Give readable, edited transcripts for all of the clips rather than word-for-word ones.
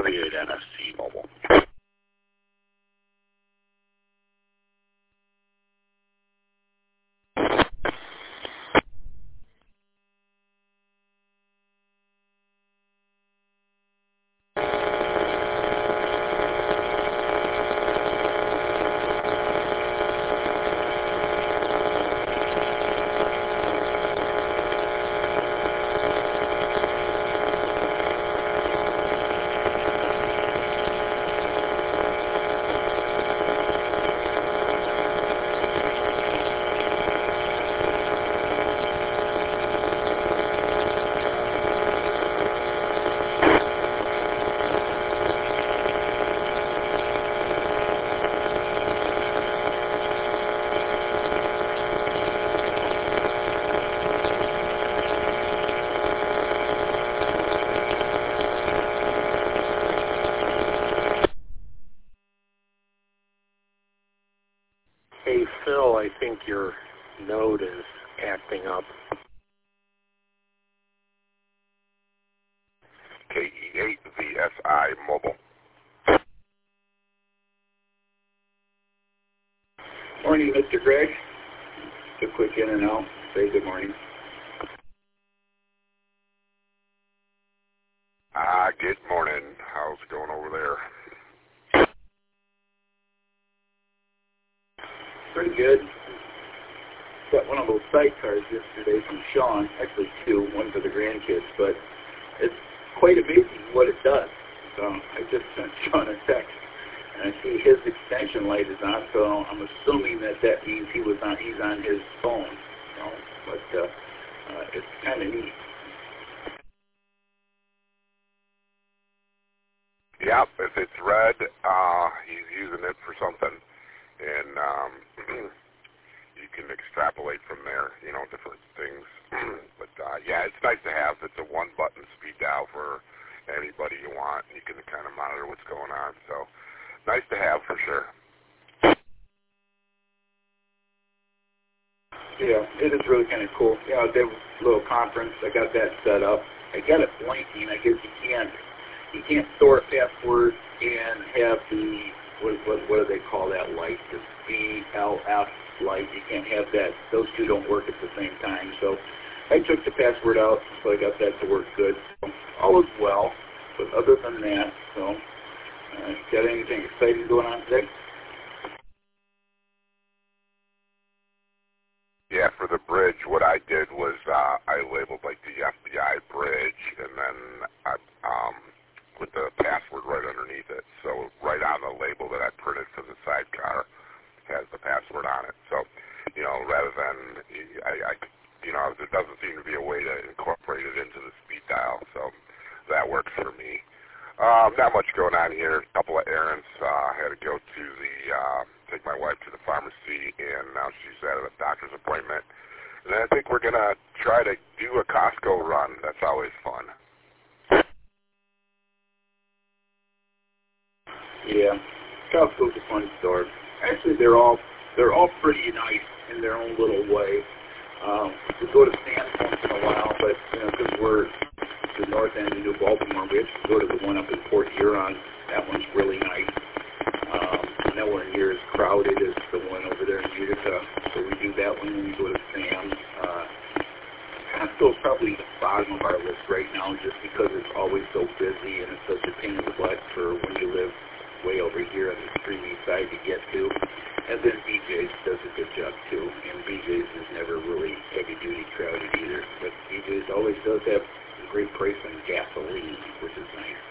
affiliate NFC Mobile. Hey, Phil, I think your node is acting up. KE8VSI Mobile. Morning, Mr. Greg. Just a quick in and out. Say good morning. Good morning. How's it going over there? Pretty good. Got one of those sidecars yesterday from Sean, actually two, one for the grandkids, but it's quite amazing what it does. So I just sent Sean a text, and I see his extension light is on, so I'm assuming that means he's on his phone. But it's kind of neat. Yep, if it's red, he's using it for something. And you can extrapolate from there, different things. But, yeah, it's nice to have. It's a one-button speed dial for anybody you want. You can kind of monitor what's going on. So, nice to have for sure. Yeah, it is really kind of cool. I did a little conference. I got that set up. I got it blinking. I guess you can't store a password and have the what do they call that light? The BLF light. You can't have that. Those two don't work at the same time. So I took the password out, so I got that to work good. So all is well. But other than that, got anything exciting going on today? Yeah, for the bridge, what I did was I labeled like the FBI bridge, and then I put the password right underneath it. So right on the label that I printed for the sidecar has the password on it. So, rather than, there doesn't seem to be a way to incorporate it into the speed dial. So that works for me. Not much going on here. A couple of errands. I had to go to take my wife to the pharmacy, and now she's at a doctor's appointment. And then I think we're going to try to do a Costco run. That's always fun. Yeah, Costco's a fun store. Actually, they're all pretty nice in their own little way. We go to Sam's once in a while, but because we're the north end of New Baltimore, we actually go to the one up in Port Huron. That one's really nice. Nowhere near as crowded as the one over there in Utica, so we do that one when we go to Sam's. Costco's probably the bottom of our list right now, just because it's always so busy and it's such a pain in the butt for when you live way over here on the extreme east side to get to. And then BJ's does a good job too, and BJ's is never really heavy-duty crowded either. But BJ's always does have a great price on gasoline, which is nice.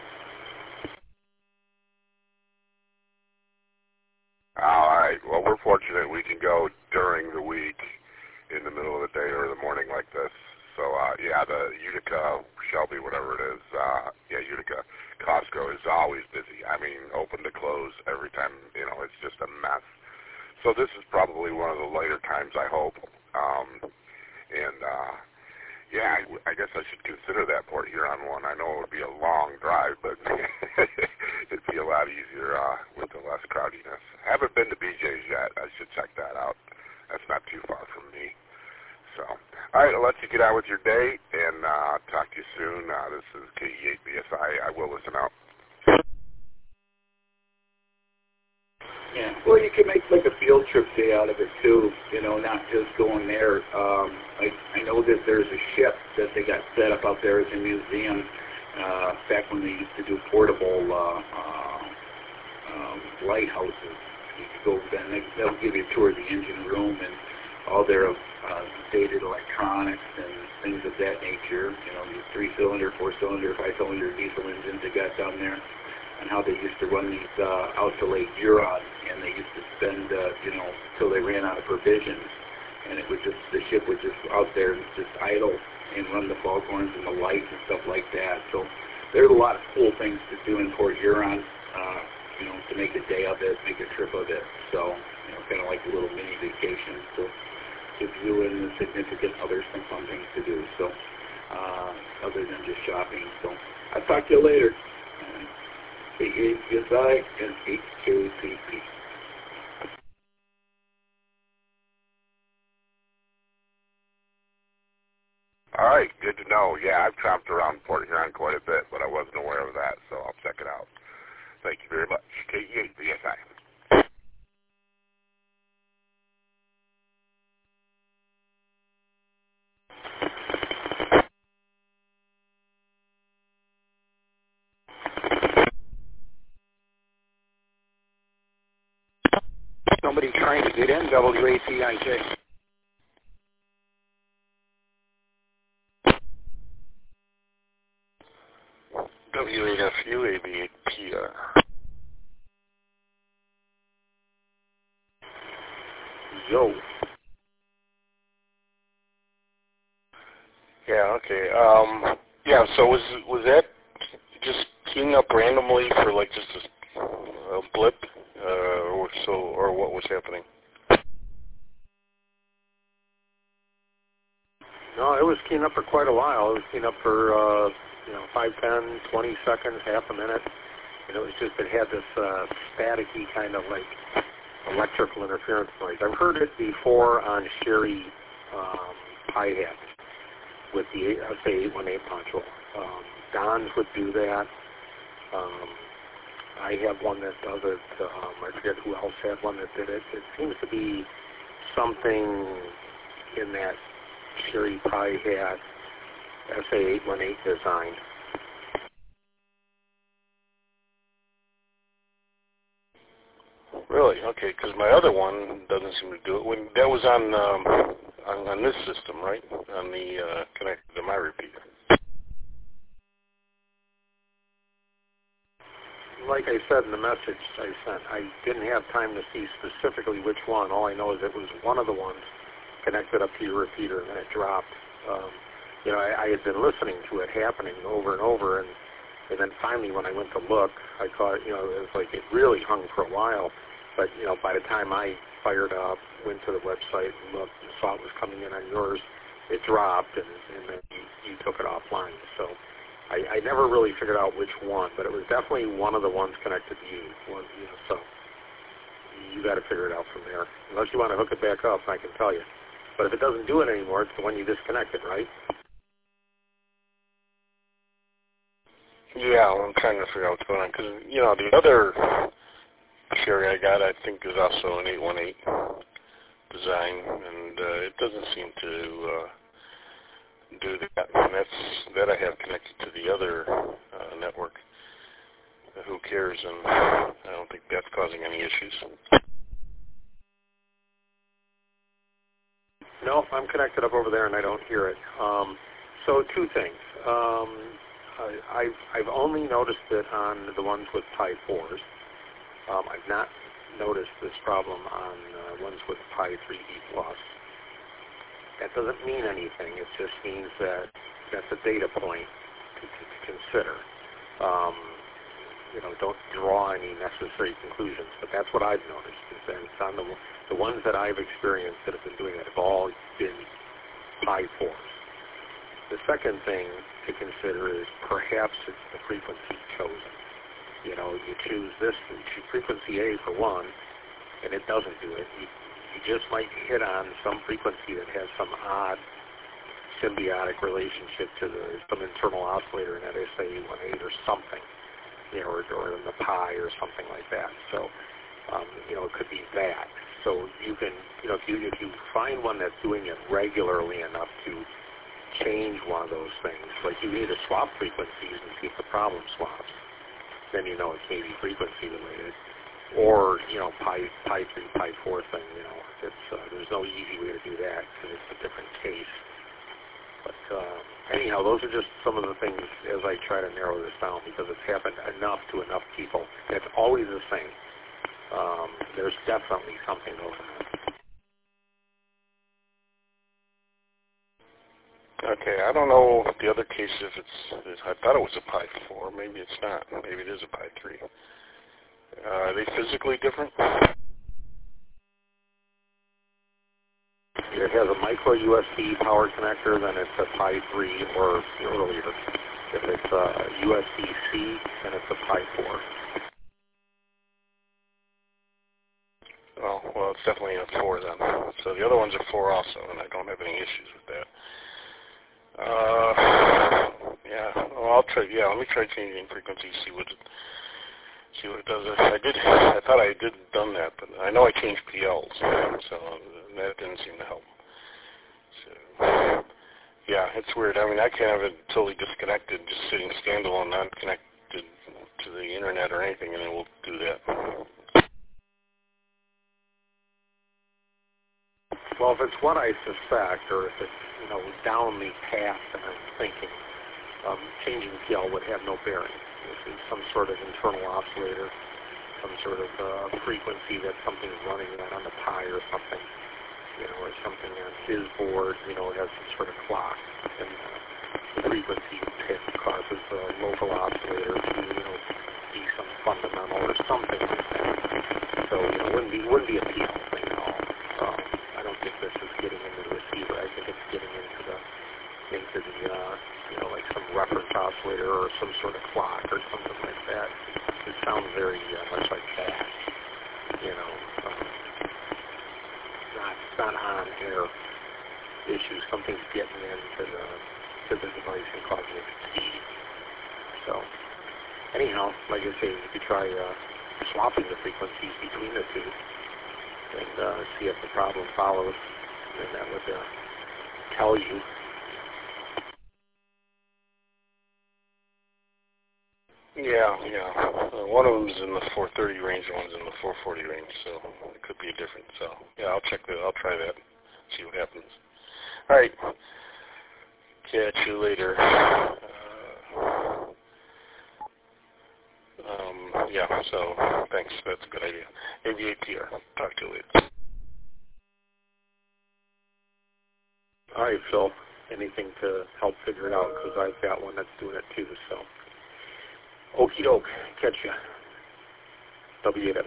All right. Well, we're fortunate we can go during the week in the middle of the day or the morning like this. So, yeah, the Utica, Shelby, whatever it is, Utica, Costco is always busy. I mean, open to close every time, it's just a mess. So this is probably one of the later times, I hope. I guess I should consider that Port Huron one. I know it would be a long drive, but it'd be a lot easier with the less crowdiness. Haven't been to BJ's yet. I should check that out. That's not too far from me. So, all right, I'll let you get out with your day, and talk to you soon. This is KE8BSI. I will listen out. Yeah, well, you can make like a field trip day out of it too, you know, not just going there. I know that there's a ship that they got set up out there as a museum back when they used to do portable lighthouses. You could go then, they'll give you a tour of the engine room and all their dated electronics and things of that nature, you know, these 3-cylinder, 4-cylinder, 5-cylinder diesel engines they got down there, and how they used to run these out to Lake Huron, and they used to spend, you know, till they ran out of provisions, and it would just, the ship would just out there and just idle and run the foghorns and the lights and stuff like that. So there's a lot of cool things to do in Port Huron, you know, to make a day of it, make a trip of it. So, you know, kind of like a little mini vacation. So give you and the significant others some fun things to do. So, other than just shopping. So I'll talk to you later. KACSI and HKPP. All right, good to know. Yeah, I've tramped around Port Huron quite a bit, but I wasn't aware of that, so I'll check it out. Thank you very much. KACSI. Somebody trying to get in WACIJ. WAFUABPR. Yo. Yeah, okay. Yeah, so was that just keying up randomly for like just a blip, or what was happening? No, it was keying up for quite a while. It was keying up for, 5, 10, 20 seconds, half a minute. And it was just, it had this staticky kind of like electrical interference noise. I've heard it before on Sherry Pi-Hats with the SA818 module. Don's would do that. I have one that does it. I forget who else had one that did it. It seems to be something in that Sherry Pi-Hat SA818 design. Really? Okay, because my other one doesn't seem to do it. When that was on this system, right? On the connected to my repeater. Like I said in the message I sent, I didn't have time to see specifically which one. All I know is it was one of the ones connected up to your repeater, and then it dropped. I had been listening to it happening over and over, and then finally when I went to look, I thought, it was like it really hung for a while. But, by the time I fired up, went to the website and looked and saw it was coming in on yours, it dropped, and then you took it offline. So I never really figured out which one, but it was definitely one of the ones connected to you. So you got to figure it out from there. Unless you want to hook it back up, I can tell you. But if it doesn't do it anymore, it's the one you disconnected, right? Yeah, well, I'm trying to figure out what's going on because the other Sherry I got, I think, is also an 818 design, and it doesn't seem to do that. And that I have connected to the other network. Who cares? And I don't think that's causing any issues. No, I'm connected up over there, and I don't hear it. So two things. I've only noticed it on the ones with Pi 4s. I've not noticed this problem on ones with Pi 3E+. That doesn't mean anything. It just means that that's a data point to consider. Don't draw any necessary conclusions, but that's what I've noticed. Is that it's on the ones that I've experienced that have been doing that have all been Pi 4s. The second thing to consider is perhaps it's the frequency chosen. You choose this frequency A for one, and it doesn't do it. You just might hit on some frequency that has some odd symbiotic relationship to some internal oscillator in that SA818 or something, or in the Pi or something like that. So it could be that. So you can, if you find one that's doing it regularly enough to change one of those things, like you need to swap frequencies and see if the problem swaps, then it's maybe frequency related. Or, pi 3, pi 4 thing, there's no easy way to do that because it's a different case. But anyhow, those are just some of the things as I try to narrow this down because it's happened enough to enough people. And it's always the same. There's definitely something going on. Okay, I don't know the other case if I thought it was a pi 4. Maybe it's not. Maybe it is a pi 3. Are they physically different? If it has a micro USB power connector, then it's a pi 3 or earlier. If it's a USB-C, then it's a pi 4. Well, it's definitely a 4 then. So the other ones are 4 also, and I don't have any issues with that. Yeah. Well, I'll try. Yeah, let me try changing frequency. See what it does. I thought I did done that, but I know I changed PLs, so that didn't seem to help. So yeah, it's weird. I mean, I can have it totally disconnected, just sitting standalone, not connected to the internet or anything, and it will do that. Well, if it's what I suspect, or if it's down the path that I'm thinking, changing PL would have no bearing. This is some sort of internal oscillator, some sort of frequency that something's running on the Pi or something, or something on his board, it has some sort of clock, and the frequency pick causes a local oscillator to, be some fundamental or something like that. So, it wouldn't be a PL thing at all. I don't think this is getting into the receiver. I think it's getting into the like some reference oscillator or some sort of clock or something like that. It sounds very much like that. Not on air issues. Something's getting into the device and causing it to speed. So anyhow, like I say, you could try swapping the frequencies between the two and see if the problem follows, and that would tell you. Yeah. One of them's in the 430 range, and one's in the 440 range, so it could be a difference. So yeah, I'll try that, see what happens. All right, catch you later. Yeah, so thanks. That's a good idea. AVAPR. Talk to you later. All right, Phil. Anything to help figure it out, because I've got one that's doing it too, so. Okie doke. Catch ya. WAW.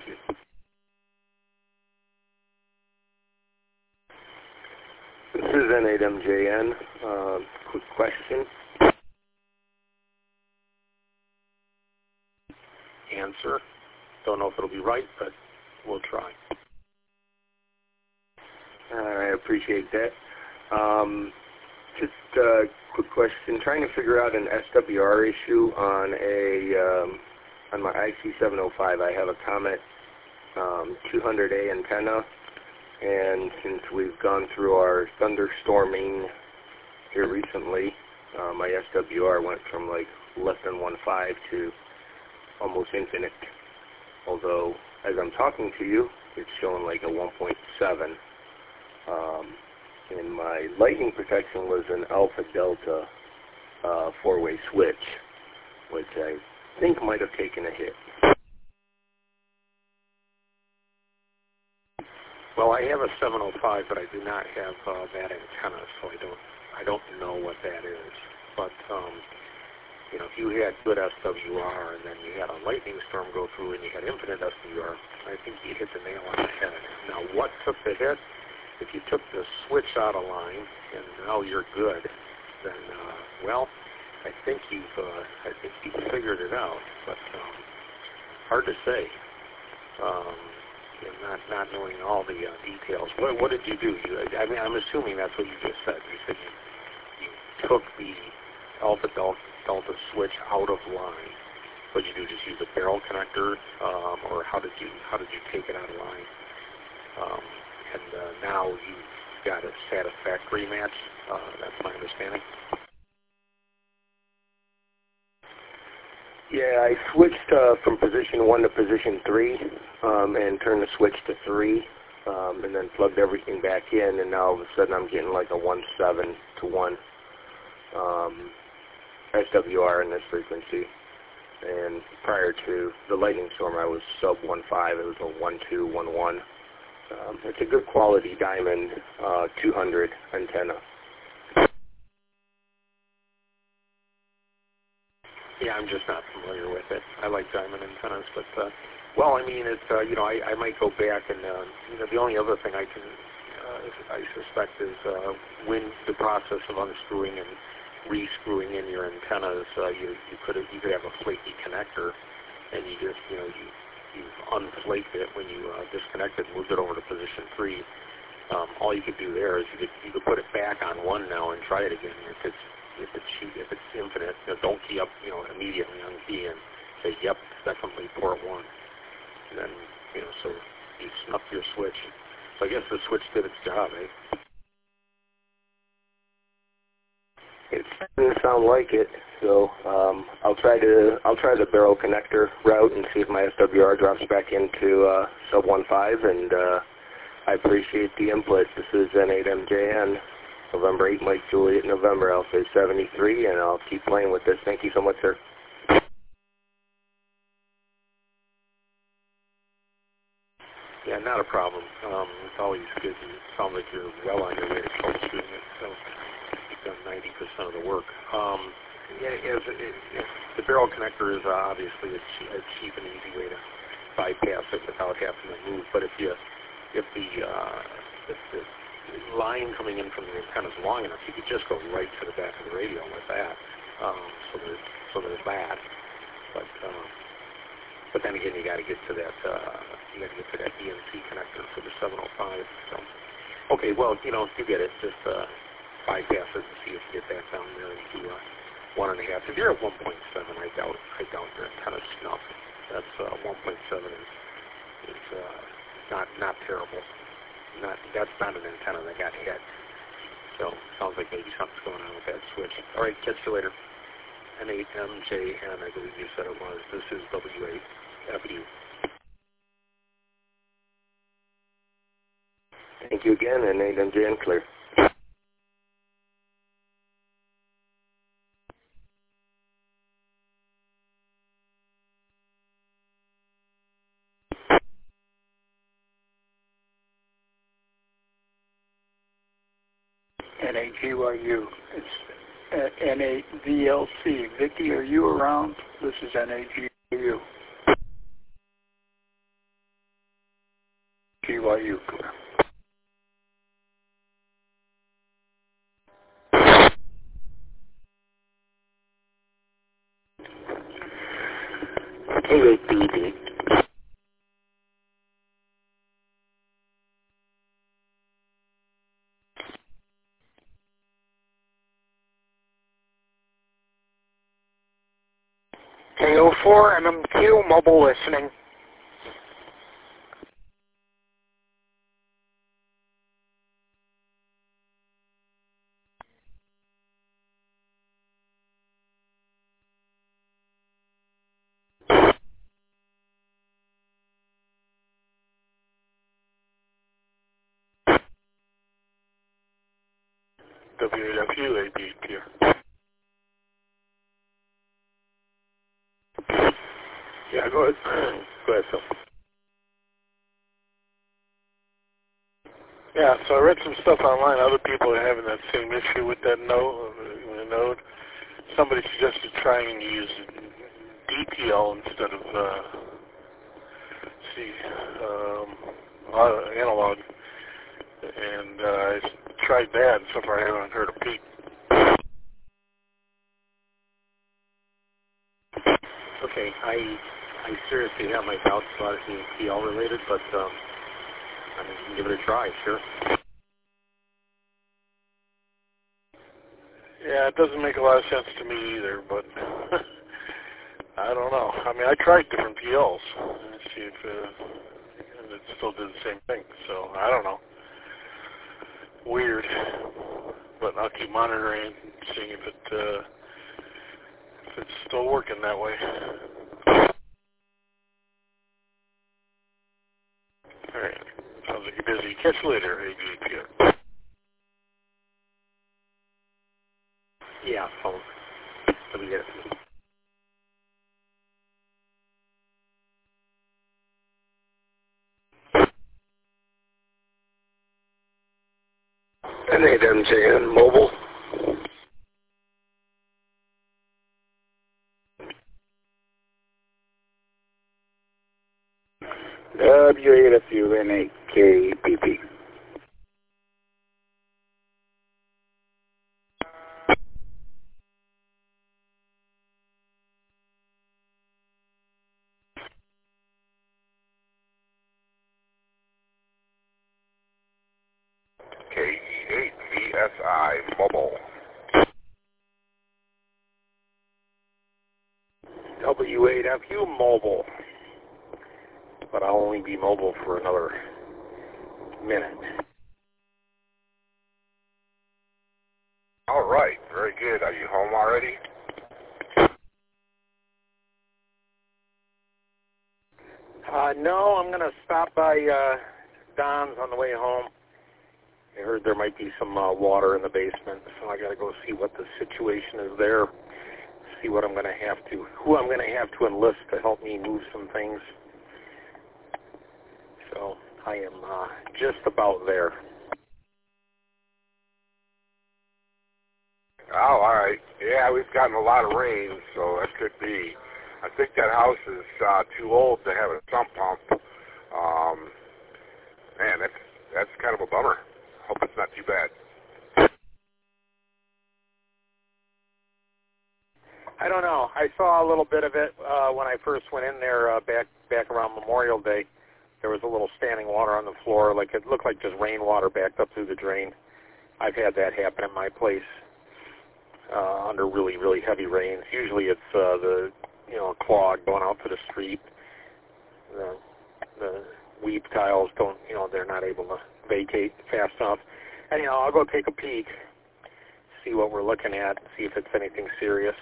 This is N8MJN. Quick question. Answer. Don't know if it'll be right, but we'll try. I appreciate that. Just a quick question. Trying to figure out an SWR issue on on my IC705. I have a Comet 200A antenna, and since we've gone through our thunderstorming here recently, my SWR went from like less than 1.5 to almost infinite. Although, as I'm talking to you, it's showing like a 1.7. And my lightning protection was an alpha delta 4-way switch, which I think might have taken a hit. Well, I have a 705, but I do not have that antenna, so I don't know what that is. But if you had good SWR and then you had a lightning storm go through and you had infinite SWR, I think you hit the nail on the head. Now, what took the hit? If you took the switch out of line and now you're good, then I think you've figured it out. But hard to say. Not knowing all the details. What did you do? I'm assuming that's what you just said. You said you took the alpha delta switch out of line what did you do? Just use a barrel connector, or how did you take it out of line? And now you've got a satisfactory match. That's my understanding. Yeah, I switched from position 1 to position 3 and turned the switch to 3 and then plugged everything back in, and now all of a sudden I'm getting like a 1.7 to 1 SWR in this frequency. And prior to the lightning storm, I was sub 1.5. It was a 1.2, 1.1. It's a good quality diamond 200 antenna. Yeah, I'm just not familiar with it. I like diamond antennas, but well, I mean, it's I might go back and the only other thing I suspect is when the process of unscrewing and re-screwing in your antennas, you could have a flaky connector, and you just you've unflaked it when you disconnected, moved it over to position 3. All you could do there is you could put it back on 1 now and try it again. If it's infinite, don't key up immediately on key and say yep, definitely port 1, and then so you snuff your switch. So I guess the switch did its job, eh? It doesn't sound like it, so I'll try the barrel connector route and see if my SWR drops back into sub 1.5, and I appreciate the input. This is N8MJN, November 8, Mike Juliet, November Alpha 73, and I'll keep playing with this. Thank you so much, sir. Yeah, not a problem. It's always good. It sounds like you're well on your way to troubleshooting it, so you've done 90% of the work. The barrel connector is obviously a cheap and easy way to bypass it without having to move. But if the line coming in from the antenna is long enough, you could just go right to the back of the radio with that. So there's that. But then again, you got to get to that ENC connector for the 705. So, okay, well, you get it. Just bypass it and see if you get that down there and do 1.5. If you're at 1.7, I doubt your antenna snuff. That's 1.7 is not terrible. That's not an antenna that got hit. So sounds like maybe something's going on with that switch. All right, catch you later. N8MJN, I believe you said it was. This is W8FU. Thank you again, N8MJN clear. NAGYU. It's N8VLC. Vicky, are you around? This is NAGYU. GYU, clear. K8BD. K04 MMQ mobile listening. W8FU, AB here. Yeah, go ahead. Go ahead, Phil. Yeah, so I read some stuff online. Other people are having that same issue with that node. Somebody suggested trying and use DTL instead of analog. And I tried that, and so far I haven't heard a peep. Okay, I seriously have my doubts about it being TL related, but I mean, you can give it a try, sure. Yeah, it doesn't make a lot of sense to me either, but I don't know. I mean, I tried different PLs and see if and it still did the same thing. So I don't know. Weird, but I'll keep monitoring, seeing if it's still working that way. All right. Sounds like you're busy. Catch you later, ABAPR. Yeah, phone. Let me get it. N8MJN Mobile. W8FU N8KPP. KE8VSI Mobile. W8FU Mobile. But I'll only be mobile for another minute. All right, very good. Are you home already? No, I'm going to stop by Don's on the way home. I heard there might be some water in the basement, so I got to go see what the situation is there. See what I'm going to have to, who I'm going to have to enlist to help me move some things. So I am just about there. Oh, all right. Yeah, we've gotten a lot of rain, so that could be. I think that house is too old to have a sump pump. Man, that's kind of a bummer. Hope it's not too bad. I don't know. I saw a little bit of it when I first went in there back around Memorial Day. There was a little standing water on the floor, like it looked like just rainwater backed up through the drain. I've had that happen at my place under really, really heavy rains. Usually it's the clog going out to the street. The weep tiles don't, they're not able to vacate fast enough. Anyhow, I'll go take a peek, see what we're looking at, see if it's anything serious.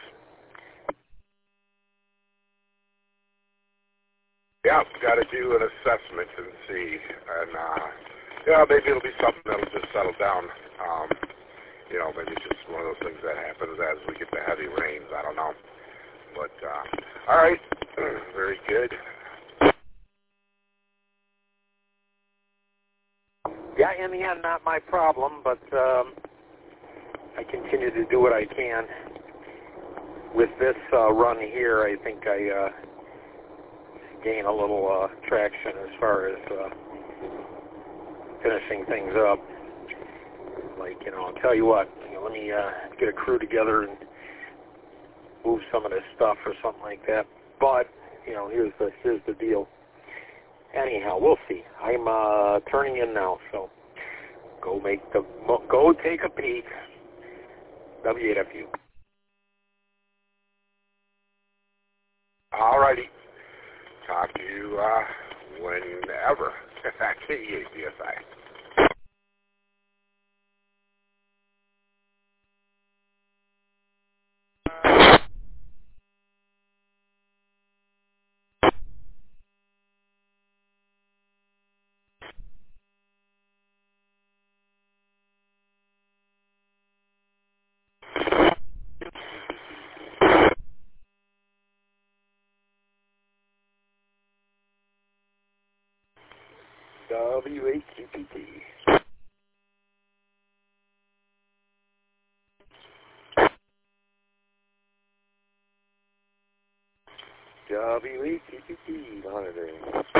Yeah, got to do an assessment and see. And, maybe it'll be something that'll just settle down. Maybe it's just one of those things that happens as we get the heavy rains. I don't know. But, all right, very good. Yeah, in the end, not my problem, but I continue to do what I can. With this run here, I think I gain a little traction as far as finishing things up. Like, I'll tell you what, let me get a crew together and move some of this stuff or something like that. But, here's the deal. Anyhow, we'll see. I'm turning in now, so go take a peek. W8FU. All righty. Talk to you whenever. KE8VSI. W8QPT. W8QPT monitoring.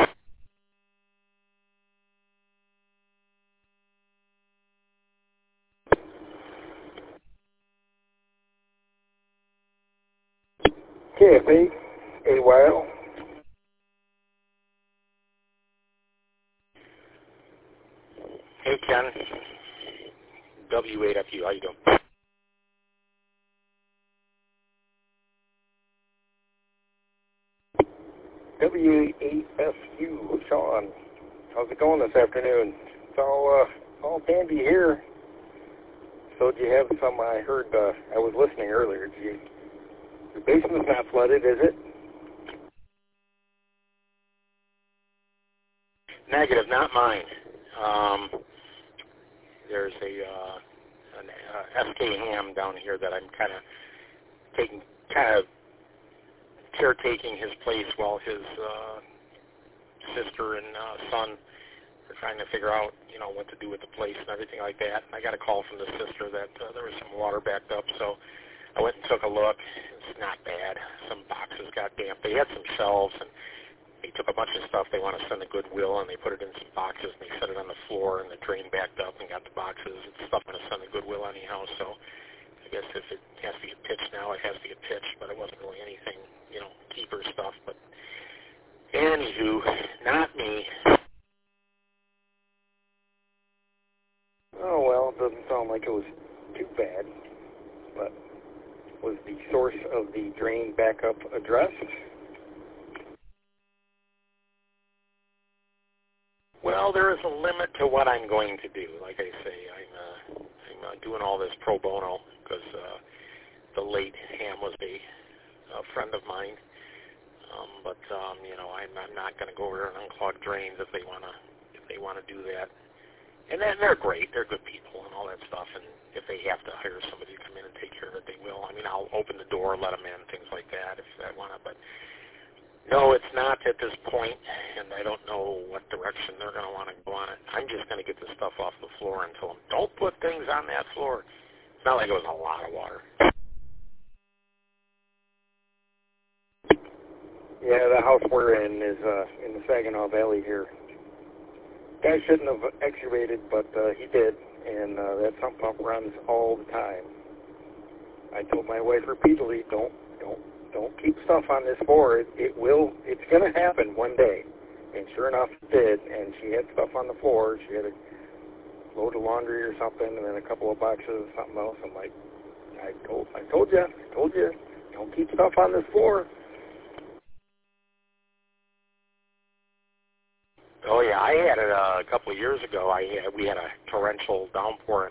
KF8, AYL. Hey, Ken. W8FU, how you doing? W8FU, Sean. How's it going this afternoon? It's all dandy here. So do you have some, I heard, I was listening earlier, your basement's not flooded, is it? Negative, not mine. There's an SK Ham down here that I'm kind of caretaking his place while his sister and son are trying to figure out, what to do with the place and everything like that. And I got a call from the sister that there was some water backed up, so I went and took a look. It's not bad. Some boxes got damp. They had some shelves, and they took a bunch of stuff they want to send to Goodwill, and they put it in some boxes, and they set it on the floor, and the drain backed up and got the boxes. It's stuff I'm going to send to Goodwill anyhow, so I guess if it has to get pitched now, it has to get pitched, but it wasn't really anything, keeper stuff. But anywho, not me. Oh, well, it doesn't sound like it was too bad, but was the source of the drain backup addressed? Well, there is a limit to what I'm going to do. Like I say, I'm doing all this pro bono because the late Ham was a friend of mine. But I'm not going to go over there and unclog drains if they want to do that. And then they're great. They're good people and all that stuff. And if they have to hire somebody to come in and take care of it, they will. I mean, I'll open the door, let them in, things like that if I want to. But no, it's not at this point, and I don't know what direction they're going to want to go on it. I'm just going to get the stuff off the floor and tell them, don't put things on that floor. It's not like it was a lot of water. Yeah, the house we're in is in the Saginaw Valley here. Guy shouldn't have excavated, but he did, and that sump pump runs all the time. I told my wife repeatedly, don't keep stuff on this floor. It's going to happen one day. And sure enough, it did, and she had stuff on the floor. She had a load of laundry or something, and then a couple of boxes of something else. I'm like, I told you, don't keep stuff on this floor. Oh yeah, I had it a couple of years ago. We had a torrential downpour,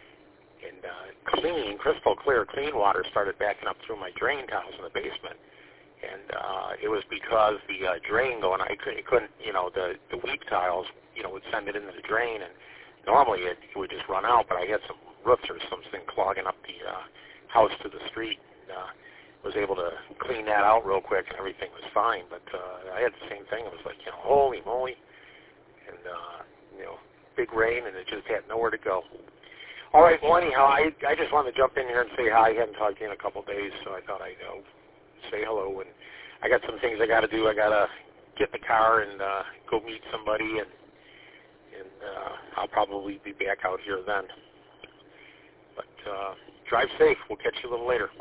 and crystal clear clean water started backing up through my drain tiles in the basement, and it was because the drain going. I couldn't, the weak tiles, would send it into the drain, and normally it would just run out. But I had some roots or something clogging up the house to the street. Was able to clean that out real quick, and everything was fine. But I had the same thing. It was like, holy moly. And, big rain, and it just had nowhere to go. All right, well, anyhow, I just wanted to jump in here and say hi. I hadn't talked to you in a couple of days, so I thought I'd say hello. And I got some things I got to do. I got to get in the car and go meet somebody, and I'll probably be back out here then. But drive safe. We'll catch you a little later.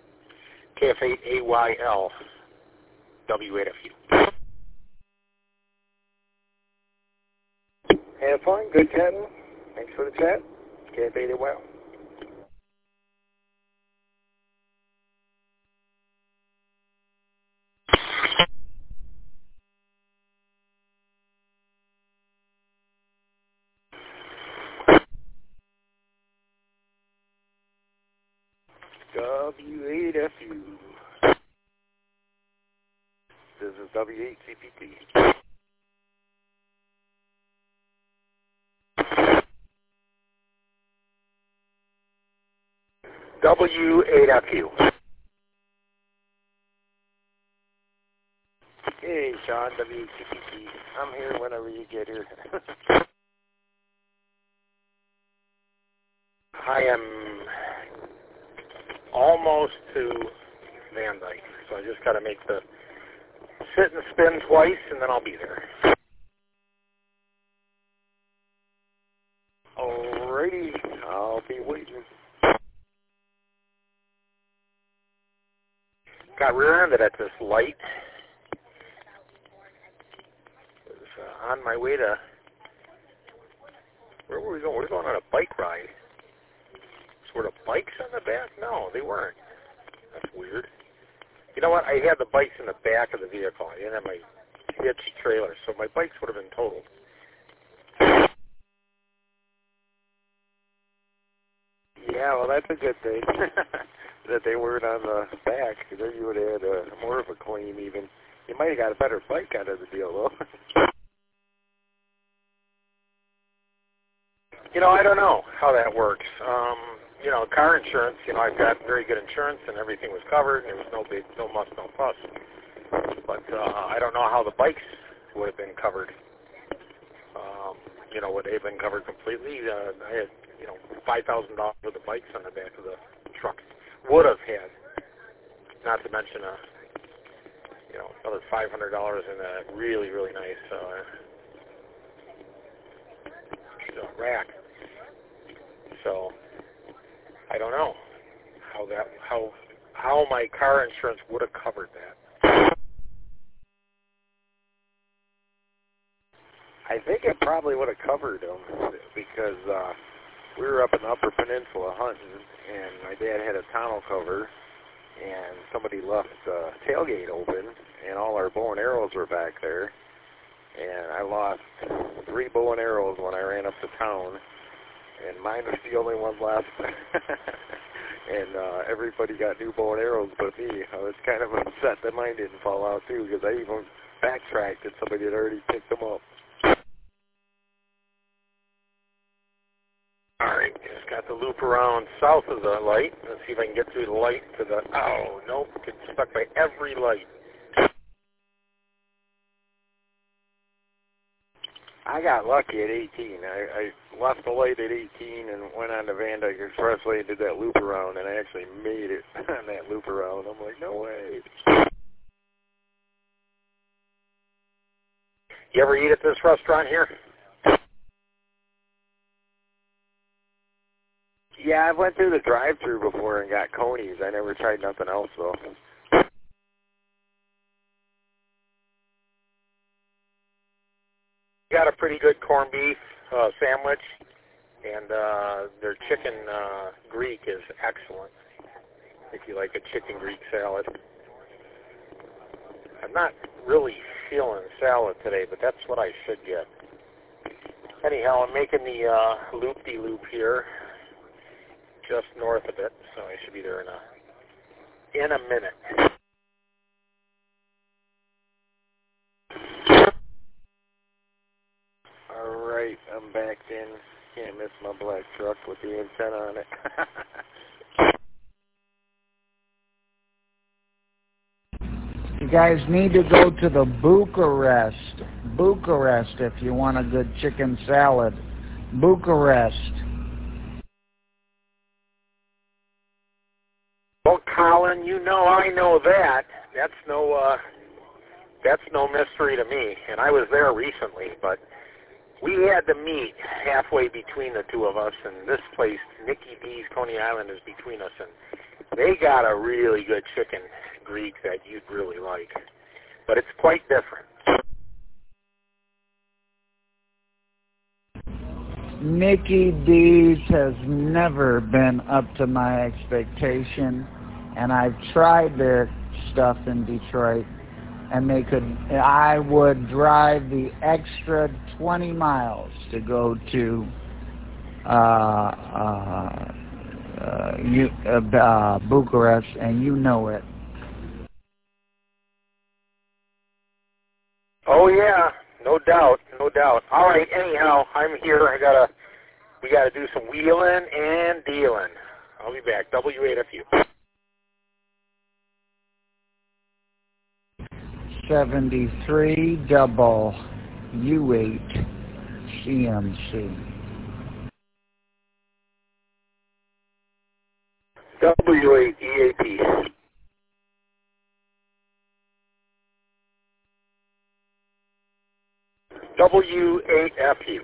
KF8AYL, W8FU. Have fun. Good chatting. Thanks for the chat. KF8AYL. W8FU. This is W8CPT. W8FU. Hey, Sean, W8CPT. I'm here whenever you get here. I am almost to Van Dyke, so I just got to make the sit and spin twice, and then I'll be there. Alrighty, I'll be waiting. Got rear-ended at this light. Was on my way to, where were we going? We were going on a bike ride. So were the bikes on the back? No, they weren't. That's weird. You know what? I had the bikes in the back of the vehicle. I didn't have my hitched trailer, so my bikes would have been totaled. Yeah, well, that's a good thing that they weren't on the back, because then you would have had more of a claim even. You might have got a better bike out of the deal, though. You know, I don't know how that works. You know, car insurance, you know, I've got very good insurance and everything was covered and there was no big, no muss, no fuss. But I don't know how the bikes would have been covered. You know, would they have been covered completely? I had, you know, $5,000 worth of bikes on the back of the truck. Would have had. Not to mention you know, another $500 in a really, really nice rack. So I don't know how my car insurance would have covered that. I think it probably would have covered them because we were up in the Upper Peninsula hunting, and my dad had a tonneau cover, and somebody left the tailgate open, and all our bow and arrows were back there, and I lost 3 bow and arrows when I ran up to town, and mine was the only one left. And everybody got new bow and arrows but me. I was kind of upset that mine didn't fall out too, because I even backtracked and somebody had already picked them up. Alright, just got the loop around south of the light. Let's see if I can get through the light to the... Oh, nope, get stuck by every light. I got lucky at 18. I left the light at 18 and went on the Van Dyke Expressway and did that loop around, and I actually made it on that loop around. I'm like, no way. You ever eat at this restaurant here? Yeah, I went through the drive-thru before and got conies. I never tried nothing else, though. Got a pretty good corned beef sandwich, and their chicken Greek is excellent, if you like a chicken Greek salad. I'm not really feeling salad today, but that's what I should get. Anyhow, I'm making the loop-de-loop here, just north of it, so I should be there in a minute. Alright, I'm back in. Can't miss my black truck with the antenna on it. You guys need to go to the Bucharest if you want a good chicken salad. Bucharest. Well, Colin, you know I know that. That's no mystery to me. And I was there recently, but we had to meet halfway between the two of us, and this place, Nicky D's Coney Island, is between us, and they got a really good chicken Greek that you'd really like. But it's quite different. Nicky D's has never been up to my expectation, and I've tried their stuff in Detroit, and I would drive the extra 20 miles to go to Bucharest, and you know it. Oh yeah, no doubt, no doubt. All right, anyhow, I'm here. We gotta do some wheeling and dealing. I'll be back. W8FU. 73 double U8 CMC. W8 EAP. W8FU.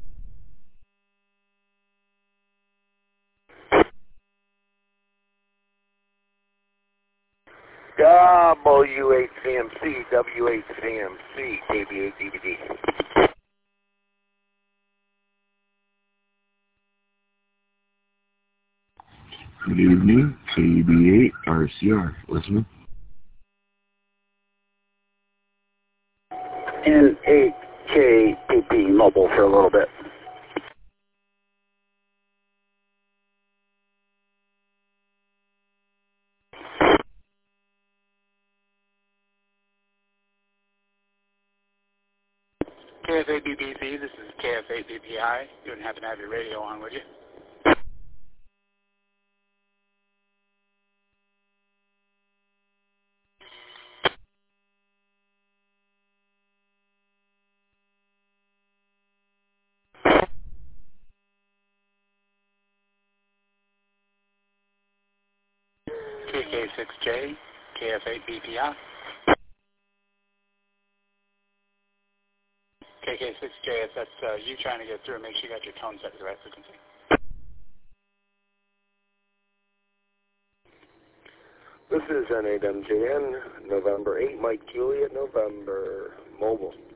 W8CMC, W8CMC, KB8 DVD. Good evening, KB8 RCR. Listening. N8KPP mobile for a little bit. KF8BPC, this is KF8BPI. You wouldn't happen to have your radio on, would you? KK6J, KF8BPI. KK6J, if that's you trying to get through, make sure you got your tone set to the right frequency. This is N8MJN, November 8, Mike Juliet, November, mobile.